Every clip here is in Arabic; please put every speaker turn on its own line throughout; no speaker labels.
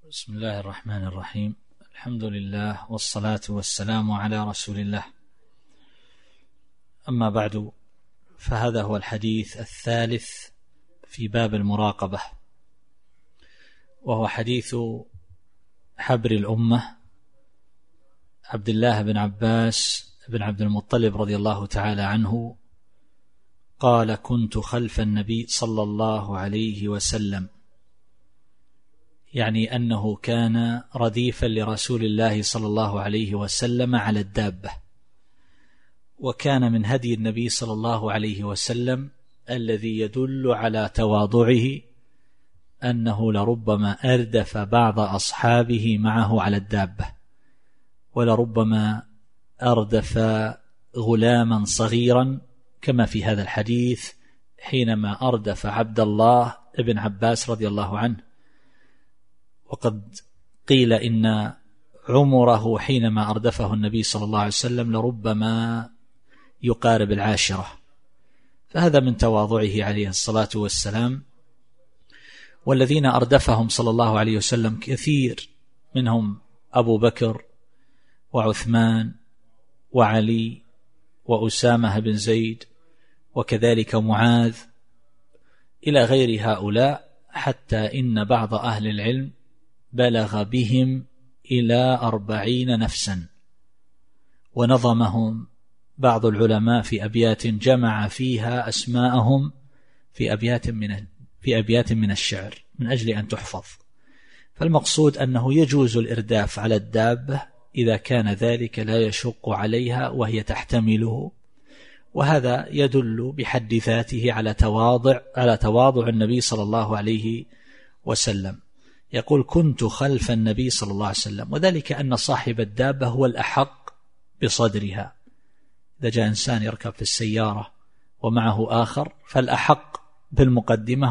بسم الله الرحمن الرحيم. الحمد لله والصلاة والسلام على رسول الله. أما بعد، فهذا هو الحديث الثالث في باب المراقبة، وهو حديث حبر الأمة عبد الله بن عباس بن عبد المطلب رضي الله تعالى عنه قال: كنت خلف النبي صلى الله عليه وسلم، يعني أنه كان رديفا لرسول الله صلى الله عليه وسلم على الدابة. وكان من هدي النبي صلى الله عليه وسلم الذي يدل على تواضعه أنه لربما أردف بعض أصحابه معه على الدابة، ولربما أردف غلاما صغيرا كما في هذا الحديث حينما أردف عبد الله بن عباس رضي الله عنه. وقد قيل إن عمره حينما أردفه النبي صلى الله عليه وسلم لربما يقارب 10، فهذا من تواضعه عليه الصلاة والسلام. والذين أردفهم صلى الله عليه وسلم كثير، منهم أبو بكر وعثمان وعلي وأسامة بن زيد، وكذلك معاذ، إلى غير هؤلاء، حتى إن بعض أهل العلم بلغ بهم إلى 40 نفسا، ونظمهم بعض العلماء في أبيات جمع فيها أسماءهم في أبيات من الشعر من أجل أن تحفظ. فالمقصود أنه يجوز الإرداف على الدابة إذا كان ذلك لا يشق عليها وهي تحتمله، وهذا يدل بحد ذاته على تواضع النبي صلى الله عليه وسلم. يقول: كنت خلف النبي صلى الله عليه وسلم، وذلك أن صاحب الدابة هو الأحق بصدرها. إذا جاء إنسان يركب في السيارة ومعه آخر، فالأحق بالمقدمة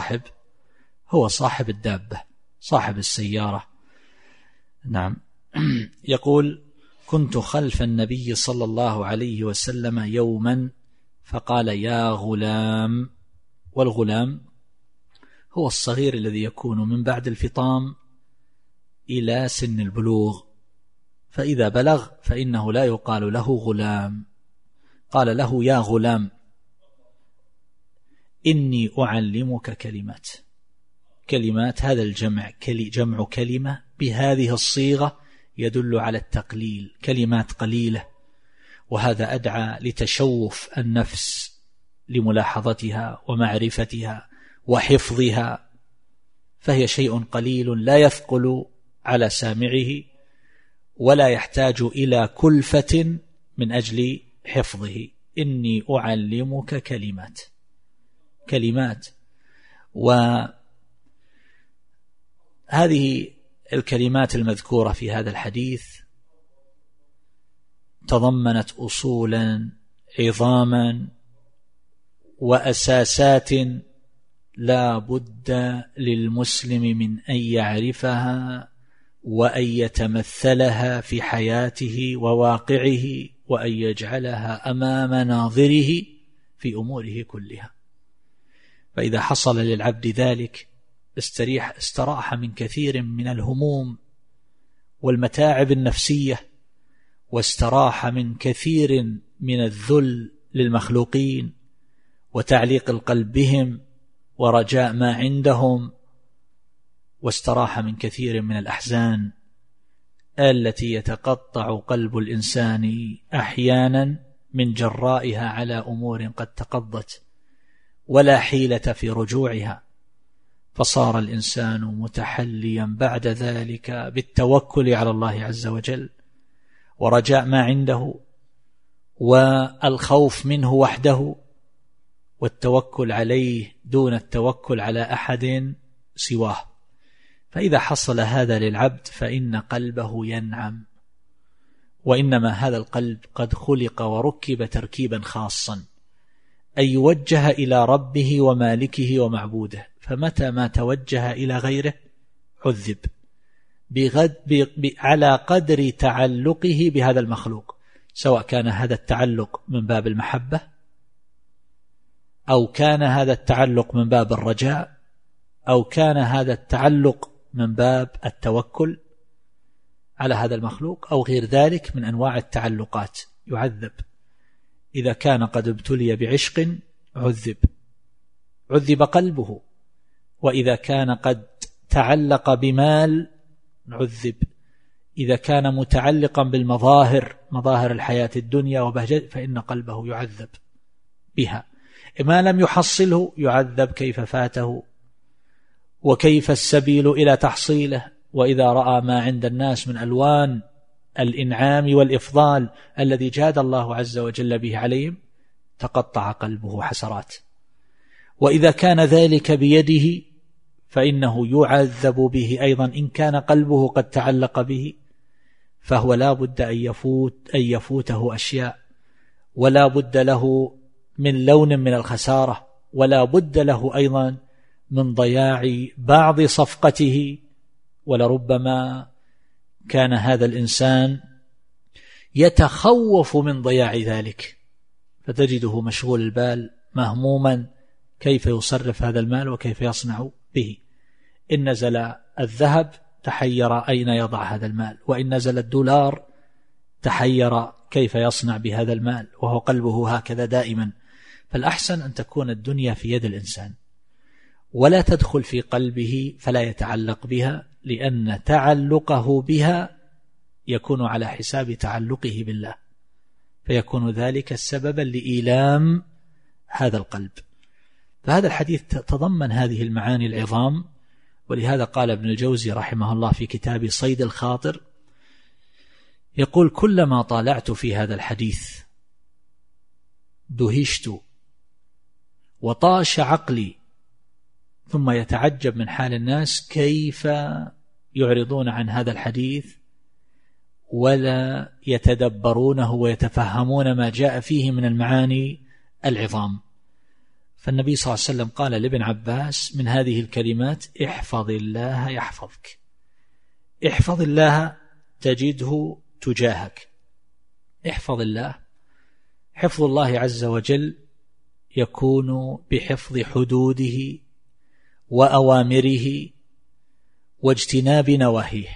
هو صاحب الدابة، صاحب السيارة. نعم. يقول: كنت خلف النبي صلى الله عليه وسلم يوما فقال: يا غلام. والغلام هو الصغير الذي يكون من بعد الفطام إلى سن البلوغ، فإذا بلغ فإنه لا يقال له غلام. قال له: يا غلام، إني أعلمك كلمات. هذا جمع كلمة بهذه الصيغة يدل على التقليل، كلمات قليلة، وهذا أدعى لتشوف النفس لملاحظتها ومعرفتها وحفظها، فهي شيء قليل لا يثقل على سامعه ولا يحتاج إلى كلفة من أجل حفظه. إني أعلمك كلمات. وهذه الكلمات المذكورة في هذا الحديث تضمنت أصولا عظاما وأساسات لا بد للمسلم من أن يعرفها وأن يتمثلها في حياته وواقعه، وأن يجعلها أمام ناظره في أموره كلها. فإذا حصل للعبد ذلك استراح من كثير من الهموم والمتاعب النفسية، واستراح من كثير من الذل للمخلوقين وتعليق القلب بهم ورجاء ما عندهم، واستراح من كثير من الأحزان التي يتقطع قلب الإنسان أحيانا من جرائها على أمور قد تقضت ولا حيلة في رجوعها. فصار الإنسان متحليا بعد ذلك بالتوكل على الله عز وجل ورجاء ما عنده والخوف منه وحده، والتوكل عليه دون التوكل على أحد سواه. فإذا حصل هذا للعبد فإن قلبه ينعم. وإنما هذا القلب قد خلق وركب تركيبا خاصا، أن يوجه إلى ربه ومالكه ومعبوده، فمتى ما توجه إلى غيره عذب على قدر تعلقه بهذا المخلوق، سواء كان هذا التعلق من باب المحبة أو كان هذا التعلق من باب الرجاء أو كان هذا التعلق من باب التوكل على هذا المخلوق أو غير ذلك من أنواع التعلقات يعذب. إذا كان قد ابتلي بعشق عذب قلبه، وإذا كان قد تعلق بمال عذب، إذا كان متعلقا بالمظاهر مظاهر الحياة الدنيا وبهجة فإن قلبه يعذب بها. ما لم يحصله يعذب كيف فاته وكيف السبيل إلى تحصيله. وإذا رأى ما عند الناس من ألوان الإنعام والإفضال الذي جاد الله عز وجل به عليهم تقطع قلبه حسرات. وإذا كان ذلك بيده فإنه يعذب به أيضا إن كان قلبه قد تعلق به، فهو لا بد أن يفوته أشياء، ولا بد له من لون من الخسارة، ولا بد له أيضا من ضياع بعض صفقته. ولربما كان هذا الإنسان يتخوف من ضياع ذلك، فتجده مشغول البال مهموما كيف يصرف هذا المال وكيف يصنع به. إن نزل الذهب تحير أين يضع هذا المال، وإن نزل الدولار تحير كيف يصنع بهذا المال، وهو قلبه هكذا دائما. فالأحسن أن تكون الدنيا في يد الإنسان ولا تدخل في قلبه فلا يتعلق بها، لأن تعلقه بها يكون على حساب تعلقه بالله، فيكون ذلك سببا لإيلام هذا القلب. فهذا الحديث تضمن هذه المعاني العظام. ولهذا قال ابن الجوزي رحمه الله في كتاب صيد الخاطر، يقول: كلما طالعت في هذا الحديث دهشت وطاش عقلي. ثم يتعجب من حال الناس كيف يعرضون عن هذا الحديث ولا يتدبرونه ويتفهمون ما جاء فيه من المعاني العظام. فالنبي صلى الله عليه وسلم قال لابن عباس من هذه الكلمات: احفظ الله يحفظك. احفظ الله تجده تجاهك. احفظ الله. حفظ الله عز وجل يكون بحفظ حدوده وأوامره واجتناب نواهيه.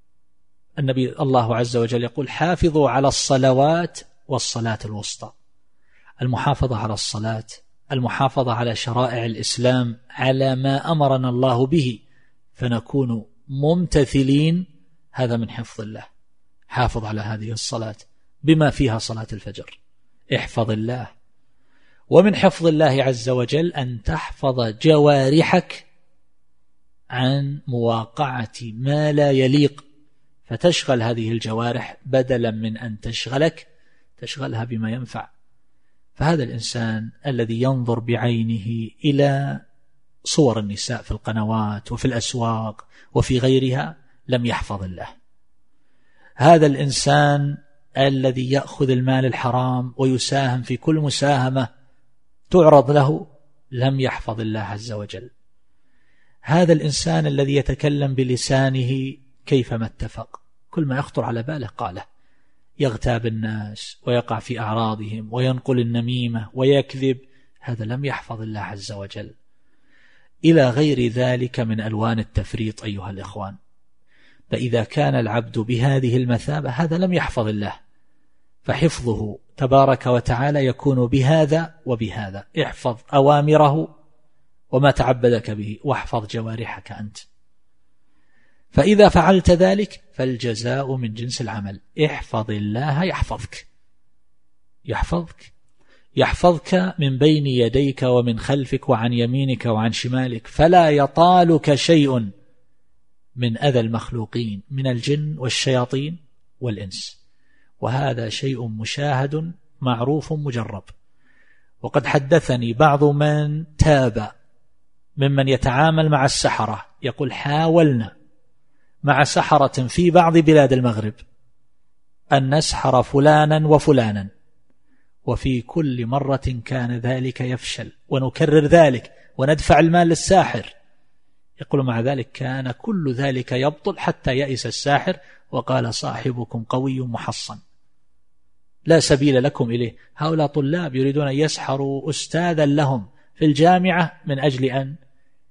الله عز وجل يقول: حافظوا على الصلوات والصلاة الوسطى. المحافظة على الصلاة، المحافظة على شرائع الإسلام، على ما أمرنا الله به فنكون ممتثلين، هذا من حفظ الله. حافظ على هذه الصلاة بما فيها صلاة الفجر. احفظ الله. ومن حفظ الله عز وجل أن تحفظ جوارحك عن مواقعة ما لا يليق، فتشغل هذه الجوارح بدلا من أن تشغلها بما ينفع. فهذا الإنسان الذي ينظر بعينه إلى صور النساء في القنوات وفي الأسواق وفي غيرها لم يحفظ الله. هذا الإنسان الذي يأخذ المال الحرام ويساهم في كل مساهمة تعرض له لم يحفظ الله عز وجل. هذا الإنسان الذي يتكلم بلسانه كيفما اتفق، كل ما يخطر على باله قاله، يغتاب الناس ويقع في أعراضهم وينقل النميمة ويكذب، هذا لم يحفظ الله عز وجل. إلى غير ذلك من ألوان التفريط أيها الإخوان. فإذا كان العبد بهذه المثابة هذا لم يحفظ الله، فحفظه تبارك وتعالى يكون بهذا وبهذا. احفظ أوامره وما تعبدك به، واحفظ جوارحك أنت. فإذا فعلت ذلك فالجزاء من جنس العمل. احفظ الله يحفظك من بين يديك ومن خلفك وعن يمينك وعن شمالك، فلا يطالك شيء من أذى المخلوقين من الجن والشياطين والإنس. وهذا شيء مشاهد معروف مجرب. وقد حدثني بعض من تاب ممن يتعامل مع السحرة، يقول: حاولنا مع سحرة في بعض بلاد المغرب أن نسحر فلانا وفلانا، وفي كل مرة كان ذلك يفشل، ونكرر ذلك وندفع المال للساحر. يقول: مع ذلك كان كل ذلك يبطل حتى يئس الساحر وقال: صاحبكم قوي محصن لا سبيل لكم إليه. هؤلاء طلاب يريدون أن يسحروا أستاذا لهم في الجامعة من أجل أن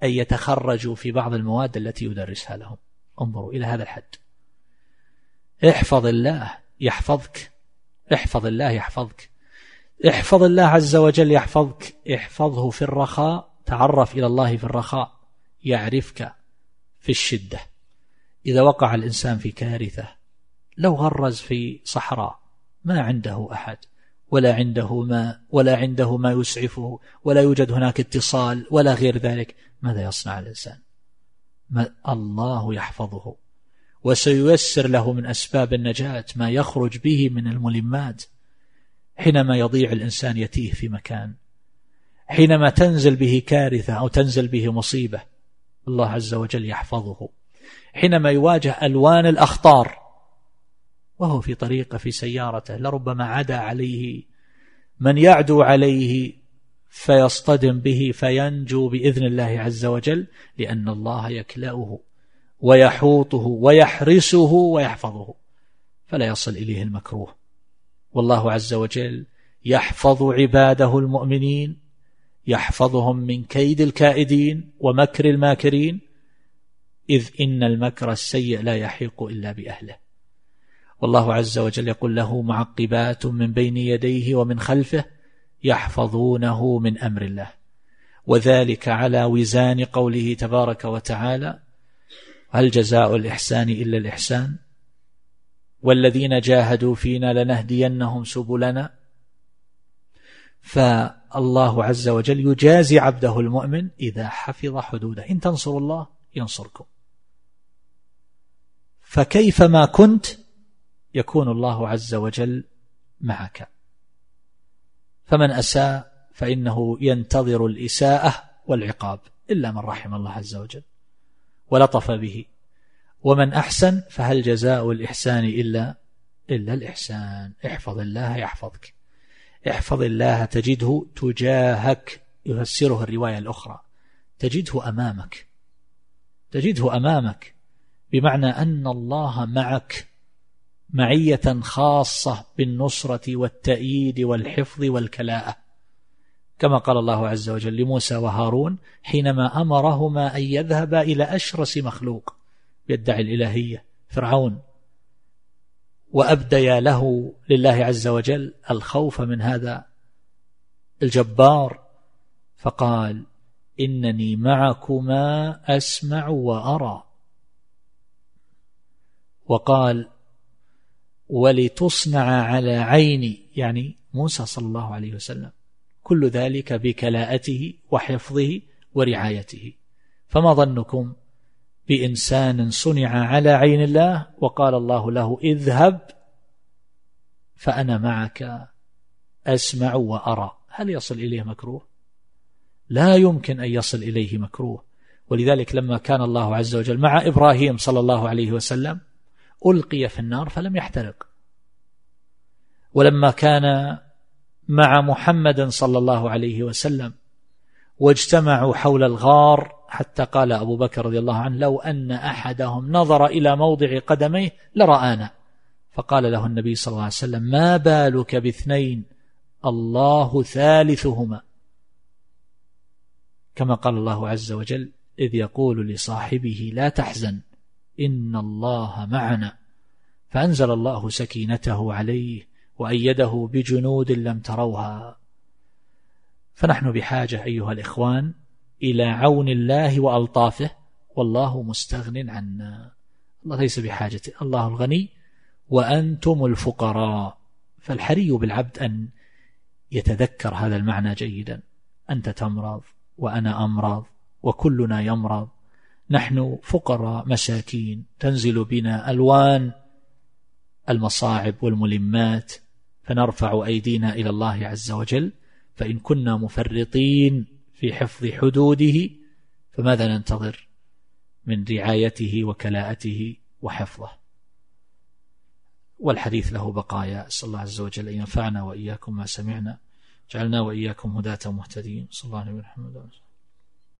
أن يتخرجوا في بعض المواد التي يدرسها لهم. انظروا إلى هذا الحد. احفظ الله يحفظك، احفظ الله يحفظك، احفظ الله عز وجل يحفظك. احفظه في الرخاء، تعرف إلى الله في الرخاء يعرفك في الشدة. إذا وقع الإنسان في كارثة، لو غرز في صحراء ما عنده أحد ولا عنده ماء ولا عنده ما يسعفه ولا يوجد هناك اتصال ولا غير ذلك، ماذا يصنع الإنسان؟ الله يحفظه وسييسر له من أسباب النجاة ما يخرج به من الملمات. حينما يضيع الإنسان يتيه في مكان، حينما تنزل به كارثة أو تنزل به مصيبة، الله عز وجل يحفظه. حينما يواجه ألوان الأخطار وهو في طريقه في سيارته، لربما عدا عليه من يعدو عليه فيصطدم به فينجو بإذن الله عز وجل، لأن الله يكلأه ويحوطه ويحرسه ويحفظه فلا يصل إليه المكروه. والله عز وجل يحفظ عباده المؤمنين، يحفظهم من كيد الكائدين ومكر الماكرين، إذ إن المكر السيء لا يحيق إلا بأهله. والله عز وجل يقول له معقبات من بين يديه ومن خلفه يحفظونه من أمر الله، وذلك على وزان قوله تبارك وتعالى: هل جزاء الإحسان إلا الإحسان والذين جاهدوا فينا لنهدينهم سبلنا. فالله عز وجل يجازي عبده المؤمن إذا حفظ حدوده. إن تنصروا الله ينصركم، فكيفما كنت يكون الله عز وجل معك. فمن أساء فإنه ينتظر الإساءة والعقاب إلا من رحم الله عز وجل ولطف به، ومن أحسن فهل جزاء الإحسان إلا الإحسان. احفظ الله يحفظك، احفظ الله تجده تجاهك. يفسره الرواية الأخرى: تجده أمامك، تجده أمامك، بمعنى أن الله معك معية خاصة بالنصرة والتأييد والحفظ والكلاءة، كما قال الله عز وجل لموسى وهارون حينما أمرهما أن يذهبا إلى أشرس مخلوق يدعي الإلهية فرعون، وأبديا له لله عز وجل الخوف من هذا الجبار، فقال: إنني معكما أسمع وأرى. وقال: ولتصنع على عيني، يعني موسى صلى الله عليه وسلم، كل ذلك بكلاءته وحفظه ورعايته. فما ظنكم بإنسان صنع على عين الله وقال الله له: اذهب فأنا معك أسمع وأرى. هل يصل إليه مكروه؟ لا يمكن أن يصل إليه مكروه. ولذلك لما كان الله عز وجل مع إبراهيم صلى الله عليه وسلم ألقي في النار فلم يحترق، ولما كان مع محمد صلى الله عليه وسلم واجتمعوا حول الغار حتى قال أبو بكر رضي الله عنه: لو أن أحدهم نظر إلى موضع قدميه لرآنا. فقال له النبي صلى الله عليه وسلم: ما بالك باثنين الله ثالثهما، كما قال الله عز وجل: إذ يقول لصاحبه لا تحزن إن الله معنا، فأنزل الله سكينته عليه وأيده بجنود لم تروها. فنحن بحاجة أيها الإخوان إلى عون الله وألطافه، والله مستغن عنا. الله ليس بحاجة، الله الغني وأنتم الفقراء. فالحري بالعبد أن يتذكر هذا المعنى جيدا. أنت تمرض وأنا أمرض وكلنا يمرض، نحن فقراء مساكين، تنزل بنا ألوان المصاعب والملمات، فنرفع أيدينا إلى الله عز وجل. فإن كنا مفرطين في حفظ حدوده فماذا ننتظر من رعايته وكلاءته وحفظه؟ والحديث له بقايا. أسأل الله عز وجل أن ينفعنا وإياكم ما سمعنا، جعلنا وإياكم هداة مهتدين. صلى الله عليه وسلم.